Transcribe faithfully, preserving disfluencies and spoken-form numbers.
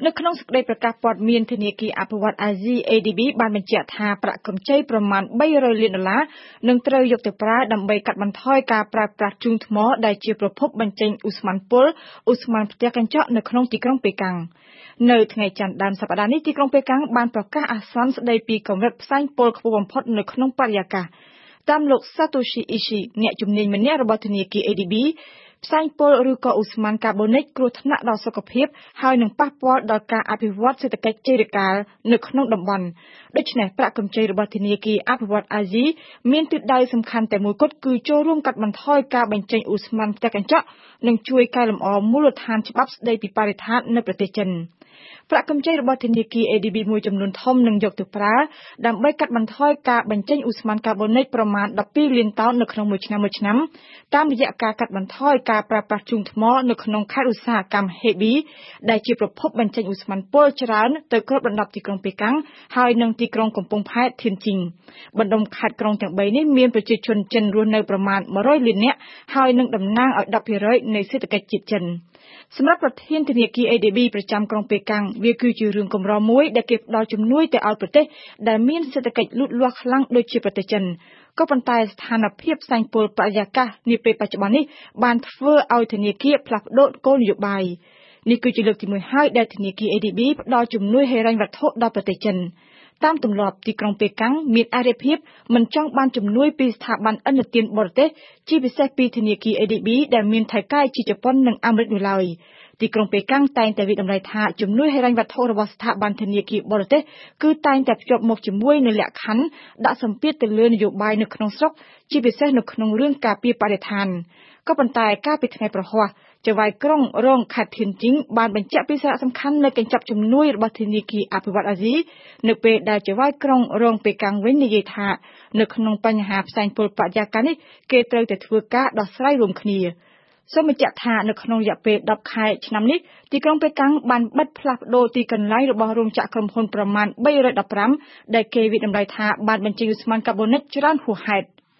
នៅក្នុងសេចក្តីប្រកាសព័ត៌មានធនាគារអភិវឌ្ឍន៍អាស៊ី A D B បានបញ្ជាក់ថាប្រាក់កម្ចីប្រមាណបីរយលានដុល្លារនឹងត្រូវយកទៅប្រើដើម្បីកាត់បន្ថយការប្រើប្រាស់ធ្យូងថ្មដែលជាប្រភពបញ្ចេញឧស្ម័នពុលឧស្ម័នផ្ទះកញ្ចក់នៅក្នុងទីក្រុងប៉េកាំងនៅថ្ងៃច័ន្ទដើមសប្តាហ៍នេះទីក្រុងប៉េកាំងបានប្រកាសអាសន្នស្តីពីកម្រិតផ្សែងពុលខ្ពស់បំផុតនៅក្នុងបរិយាកាសតាមលោក Satoshi Ishii អ្នកជំនាញម្នាក់របស់ធនាគារ A D B ផ្សែងពុលឬក៏ឧស្ម័នកាបូនិកគ្រោះថ្នាក់ដល់សុខភាពហើយនឹងប៉ះពាល់ដល់ការអភិវឌ្ឍសេដ្ឋកិច្ចជលកាលនៅក្នុងតំបន់ដូច្នេះប្រាក់កម្ចីរបស់ធនាគារអភិវឌ្ឍន៍អាស៊ីមានទិសដៅសំខាន់តែមួយគត់គឺចូលរួមកាត់បន្ថយការបញ្ចេញឧស្ម័នផ្ទះកញ្ចក់និងជួយកែលម្អមូលដ្ឋានច្បាប់ស្តីពីបរិស្ថាននៅប្រទេសចិនប្រាក់កម្ចីរបស់ធនាគារ A D B មួយចំនួនធំនឹងយកទៅប្រើដើម្បីកាត់បន្ថយការបញ្ចេញឧស្ម័នកាបូនិកប្រមាណដប់ពីរលានតោននៅក្នុងមួយឆ្នាំមួយឆ្នាំតាមរយៈការកាត់បន្ថយការប្រើប្រាស់ធ្យូងថ្មនៅក្នុងខេត្តឧស្សាហកម្ម Hebei ដែលជាប្រភពបញ្ចេញឧស្ម័នពុលច្រើនទៅគ្របដណ្ដប់ទីក្រុងប៉េកាំងហើយនិងទីក្រុងកំពង់ផែធៀនជីងបណ្ដុំខេត្តក្រុងទាំងបីនេះមានប្រជាជនចិនរស់នៅប្រមាណមួយរយលាននាក់ហើយនឹងតំណាងឲ្យ ដប់ភាគរយ នៃសេដ្ឋកិច្ចជាតិចិនសម្រាប់ប្រធានធនាគារ A D B ប្រចាំក្រុងប៉េកាំងវាគឺជារឿងកម្រមួយដែលគេផ្ដល់ជំនួយទៅឲ្យប្រទេសដែលមានសេដ្ឋកិច្ចលូតលាស់ខ្លាំងដូចជាប្រទេសចិនក៏ប៉ុន្តែស្ថានភាពផ្សែងពុលបរិយាកាសនាពេលបច្ចុប្បន្ននេះបានធ្វើឲ្យធនាគារផ្លាស់ប្ដូរគោលនយោបាយនេះគឺជាលើកទីមួយហើយដែលធនាគារ A D B ផ្ដល់ជំនួយហិរញ្ញវត្ថុដល់ប្រទេសចិនតាមទម្លាប់ទីក្រុងប៉េកាំងមានអារ្យភាពមិនចង់បានជំនួយពីស្ថាប័នឥណទានបរទេសជាពិសេសពីធនាគារ A D B ដែលមានថៅកែជាជប៉ុននិងអាមេរិកនោះឡើយទីក្រុងប៉េកាំងតែងតែវិតម្លៃថាជំនួយហិរញ្ញវត្ថុរបស់ស្ថាប័នធនាគារបរទេសគឺតែងតែភ្ជាប់មកជាមួយនូវលក្ខខណ្ឌដាក់សម្ពាធទៅលើនយោបាយនៅក្នុងស្រុកជាពិសេសនៅក្នុងរឿងការពារបរិស្ថានក៏ប៉ុន្តែកាលពីថ្ងៃប្រហ័សចៅហ្វាយក្រុងរងខេត្តធៀនជីងបានបញ្ជាក់ពីសារៈសំខាន់នៃកញ្ចប់ជំនួយរបស់ធនាគារអភិវឌ្ឍន៍អាស៊ីនៅពេលដែលចៅហ្វាយក្រុងរងប៉េកាំងវិញនិយាយថានៅក្នុងបញ្ហាផ្សែងពុលបរិយាកាសនេះគេត្រូវតែធ្វើការដោះស្រាយរួមគ្នាសូមបញ្ជាក់ថានៅក្នុងរយៈពេលដប់ខែឆ្នាំនេះទីក្រុងប៉េកាំងបានបិទផ្លាស់ប្ដូរទីកន្លែងរបស់រោងចក្រក្រុមហ៊ុនប្រមាណបីរយដប់ប្រាំដែលគេវិតម្លៃថាបានបញ្ចេញឧស្ម័នកាបូនិកច្រើនហួសហេតុ